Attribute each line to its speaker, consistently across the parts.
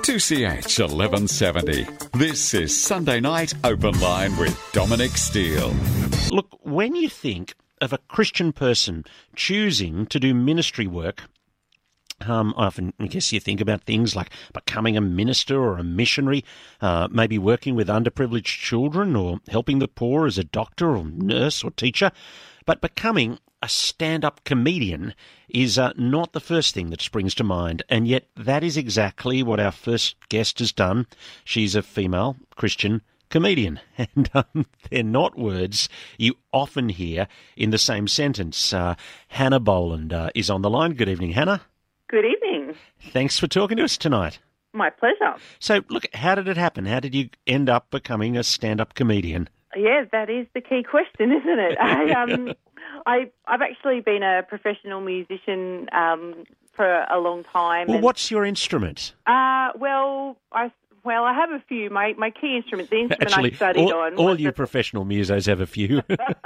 Speaker 1: 2CH 1170. This is Sunday Night Open Line with Dominic Steele.
Speaker 2: Look, when you think of a Christian person choosing to do ministry work, I guess you think about things like becoming a minister or a missionary, maybe working with underprivileged children or helping the poor as a doctor or nurse or teacher. But becoming a stand-up comedian is not the first thing that springs to mind, and yet that is exactly what our first guest has done. She's a female Christian comedian, and they're not words you often hear in the same sentence. Hannah Boland is on the line. Good evening, Hannah.
Speaker 3: Good evening.
Speaker 2: Thanks for talking to us tonight.
Speaker 3: My pleasure.
Speaker 2: So, look, how did it happen? How did you end up becoming a stand-up comedian?
Speaker 3: Yeah, that is the key question, isn't it? I've actually been a professional musician for a long time.
Speaker 2: Well, what's your instrument?
Speaker 3: Well, I have a few. My key instrument, the instrument
Speaker 2: Actually,
Speaker 3: I studied on.
Speaker 2: All you professional musos have a few.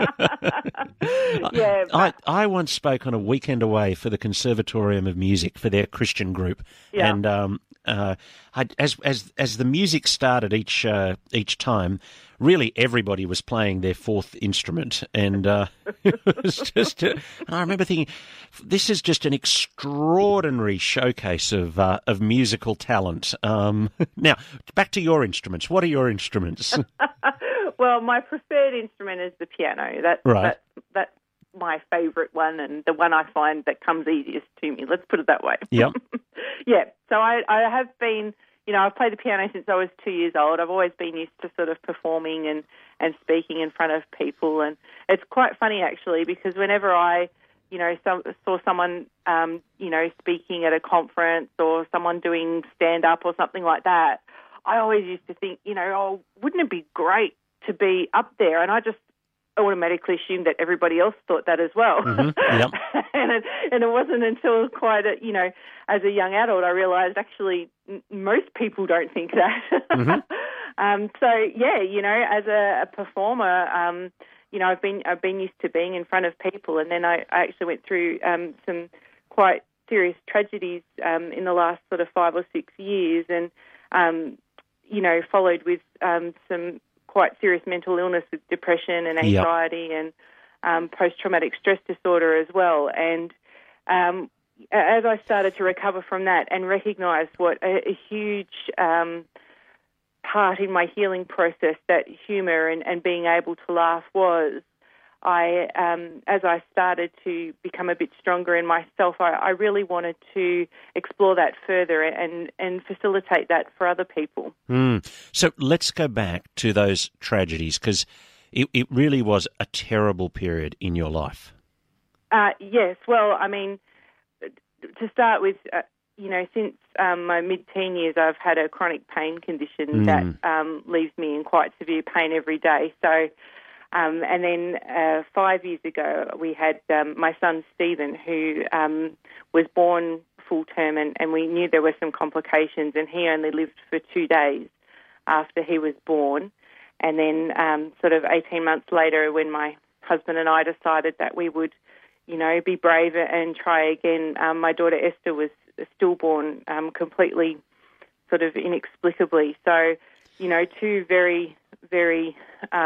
Speaker 3: Yeah.
Speaker 2: I once spoke on a weekend away for the Conservatorium of Music for their Christian group,
Speaker 3: Yeah.
Speaker 2: and as the music started each time, really everybody was playing their fourth instrument, and it was just. And I remember thinking, this is just an extraordinary showcase of musical talent. Now, back to your instruments. What are your instruments?
Speaker 3: Well, my preferred instrument is the piano.
Speaker 2: Right.
Speaker 3: That's my favourite one, and the one I find that comes easiest to me. Let's put it that way.
Speaker 2: Yep.
Speaker 3: Yeah. So I have been, I've played the piano since I was 2 years old. I've always been used to sort of performing and speaking in front of people, and it's quite funny actually because whenever I, saw someone, speaking at a conference or someone doing stand-up or something like that, I always used to think, wouldn't it be great to be up there? And I just automatically assumed that everybody else thought that as well.
Speaker 2: Mm-hmm. Yep.
Speaker 3: and it wasn't until quite as a young adult, I realised actually most people don't think that.
Speaker 2: Mm-hmm.
Speaker 3: So yeah, as a performer, I've been used to being in front of people, and then I actually went through some quite serious tragedies in the last sort of 5 or 6 years, and followed with some quite serious mental illness with depression and anxiety and post-traumatic stress disorder as well. And as I started to recover from that and recognise what a huge part in my healing process that humour and being able to laugh was, as I started to become a bit stronger in myself, I really wanted to explore that further and facilitate that for other people.
Speaker 2: So let's go back to those tragedies, because it really was a terrible period in your life.
Speaker 3: Yes. Well, I mean, to start with, since my mid-teen years, I've had a chronic pain condition that leaves me in quite severe pain every day. So, and then 5 years ago, we had my son Stephen, who was born full-term, and we knew there were some complications, and he only lived for 2 days after he was born. And then sort of 18 months later, when my husband and I decided that we would, be brave and try again, my daughter Esther was stillborn completely sort of inexplicably. So, two very, very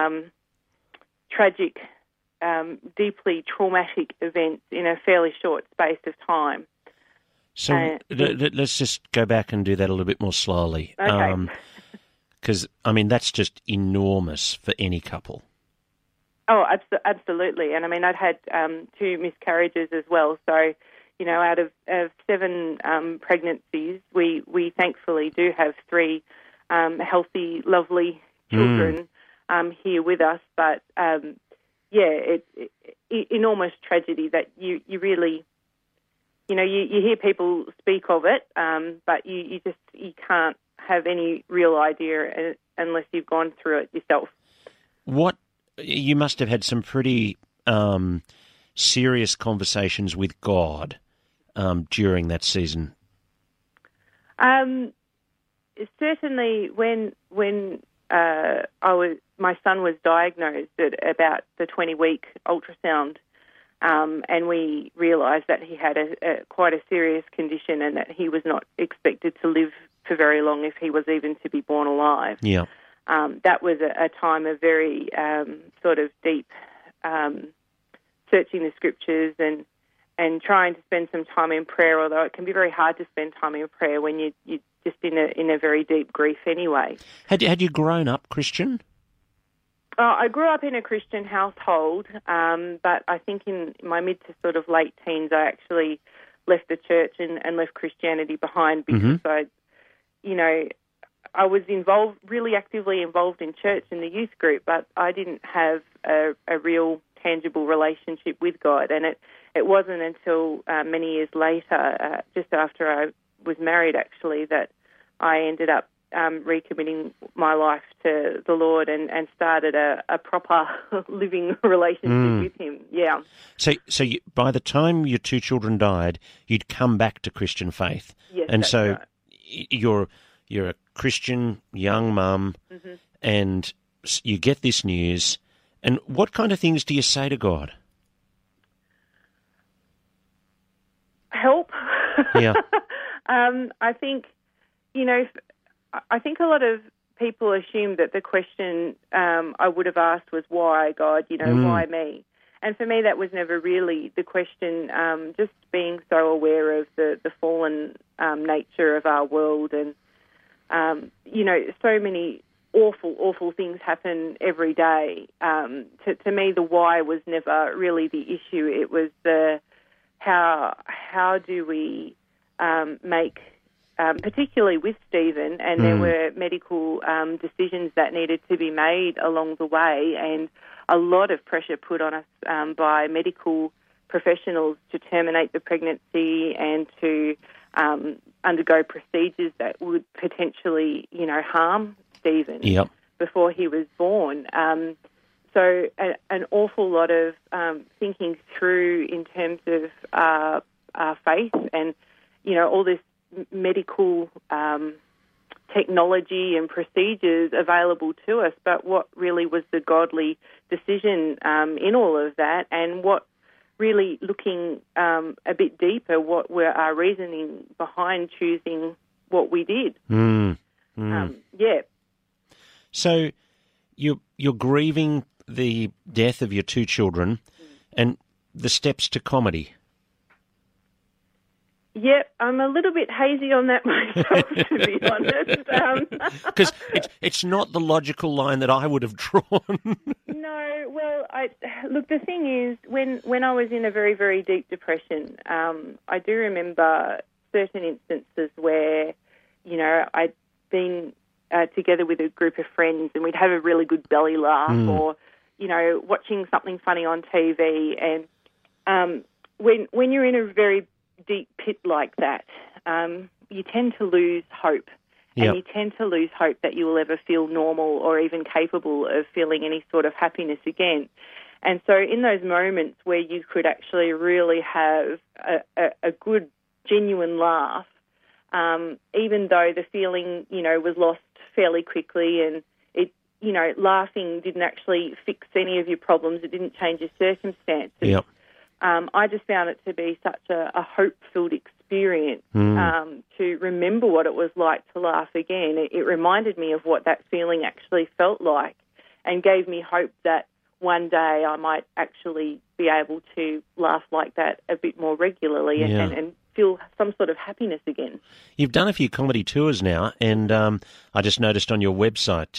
Speaker 3: tragic, deeply traumatic events in a fairly short space of time.
Speaker 2: So let's just go back and do that a little bit more slowly.
Speaker 3: Okay.
Speaker 2: Because, that's just enormous for any couple.
Speaker 3: Oh, absolutely. And, I'd had 2 miscarriages as well. So, out of 7 pregnancies, we thankfully do have 3 healthy, lovely children here with us. But, it's enormous tragedy that you really, you hear people speak of it, but you can't have any real idea unless you've gone through it yourself.
Speaker 2: You must have had some pretty serious conversations with God during that season.
Speaker 3: Certainly, when my son was diagnosed at about the 20-week ultrasound, and we realised that he had quite a serious condition and that he was not expected to live for very long if he was even to be born alive.
Speaker 2: Yeah.
Speaker 3: That was a time of very sort of deep searching the scriptures and trying to spend some time in prayer, although it can be very hard to spend time in prayer when you're just in a very deep grief anyway.
Speaker 2: Had you grown up Christian?
Speaker 3: I grew up in a Christian household, but I think in my mid to sort of late teens I actually left the church and left Christianity behind because I was really actively involved in church in the youth group, but I didn't have a real tangible relationship with God. And it wasn't until many years later, just after I was married actually, that I ended up recommitting my life to the Lord and started a proper living relationship with Him. Yeah.
Speaker 2: So by the time your two children died, you'd come back to Christian faith.
Speaker 3: Yes,
Speaker 2: and
Speaker 3: that's
Speaker 2: so
Speaker 3: right.
Speaker 2: you're a Christian young mum, and you get this news. And what kind of things do you say to God?
Speaker 3: Help.
Speaker 2: Yeah.
Speaker 3: I think, I think a lot of people assume that the question I would have asked was, why, God, why me? And for me, that was never really the question, just being so aware of the fallen nature of our world and, so many awful things happen every day. To me, the why was never really the issue. It was the how do we make, particularly with Stephen, and there were medical decisions that needed to be made along the way, and a lot of pressure put on us by medical professionals to terminate the pregnancy and to undergo procedures that would potentially, harm Stephen before he was born. So an awful lot of thinking through in terms of our faith and, all this medical technology and procedures available to us, but what really was the godly decision in all of that, and what really looking a bit deeper, what were our reasoning behind choosing what we did. Yeah.
Speaker 2: So you're grieving the death of your two children and the steps to comedy.
Speaker 3: Yep, I'm a little bit hazy on that myself, to be honest.
Speaker 2: Because it's not the logical line that I would have drawn.
Speaker 3: No, well, look, the thing is, when I was in a very, very deep depression, I do remember certain instances where, I'd been together with a group of friends and we'd have a really good belly laugh or, watching something funny on TV. And when you're in a very deep pit like that, you tend to lose hope. And you tend to lose hope that you will ever feel normal or even capable of feeling any sort of happiness again. And so in those moments where you could actually really have a good, genuine laugh, even though the feeling, was lost fairly quickly and it, laughing didn't actually fix any of your problems, it didn't change your circumstances. I just found it to be such a hope-filled experience to remember what it was like to laugh again. It reminded me of what that feeling actually felt like and gave me hope that one day I might actually be able to laugh like that a bit more regularly and feel some sort of happiness again. You've
Speaker 2: done a few comedy tours now, and I just noticed on your website,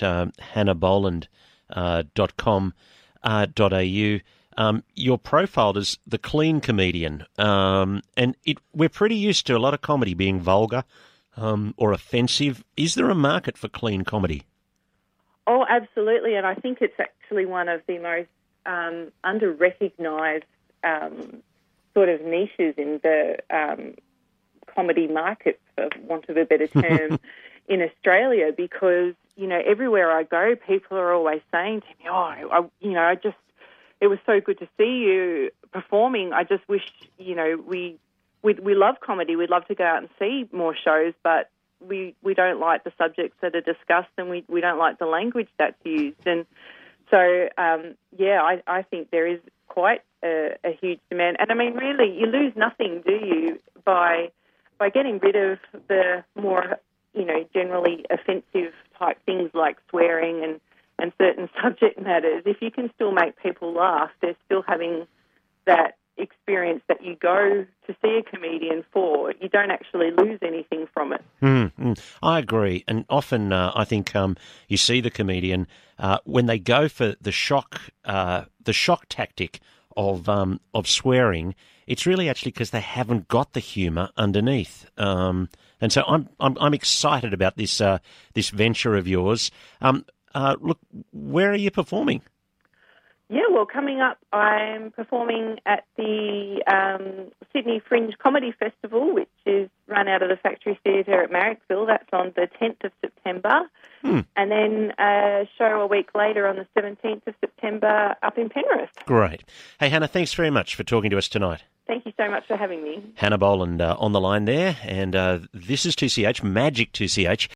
Speaker 2: hannahboland.com.au, you're profiled as the clean comedian, and we're pretty used to a lot of comedy being vulgar or offensive. Is there a market for clean comedy?
Speaker 3: Oh, absolutely, and I think it's actually one of the most under-recognised sort of niches in the comedy market, for want of a better term, in Australia, because, everywhere I go, people are always saying to me, it was so good to see you performing. I just wish, we love comedy. We'd love to go out and see more shows, but we don't like the subjects that are discussed and we don't like the language that's used. And so, I think there is quite a huge demand. And, I mean, really, you lose nothing, do you, by getting rid of the more generally offensive type things like swearing and certain subject matters, if you can still make people laugh, they're still having that experience that you go to see a comedian for. You don't actually lose anything from it.
Speaker 2: I agree, and often I think you see the comedian when they go for the shock tactic of swearing. It's really actually because they haven't got the humour underneath. And so I'm excited about this venture of yours. Look, where are you performing?
Speaker 3: Yeah, well, coming up, I'm performing at the Sydney Fringe Comedy Festival, which is run out of the Factory Theatre at Marrickville. That's on the 10th of September. And then a show a week later on the 17th of September up in Penrith.
Speaker 2: Great. Hey, Hannah, thanks very much for talking to us tonight.
Speaker 3: Thank you so much for having me.
Speaker 2: Hannah Boland on the line there, and this is 2CH, Magic 2CH.